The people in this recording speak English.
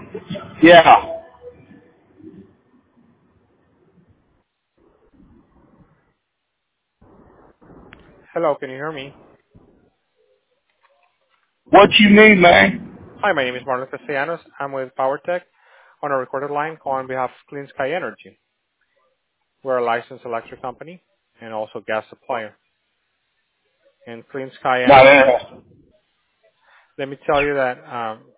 Yeah. Hello, can you hear me? What you need, man? Hi, my name is Marlon Castellanos. I'm with PowerTech on a recorded line calling on behalf of Clean Sky Energy. We're a licensed electric company and also gas supplier. And Clean Sky Not Energy, interested. let me tell you that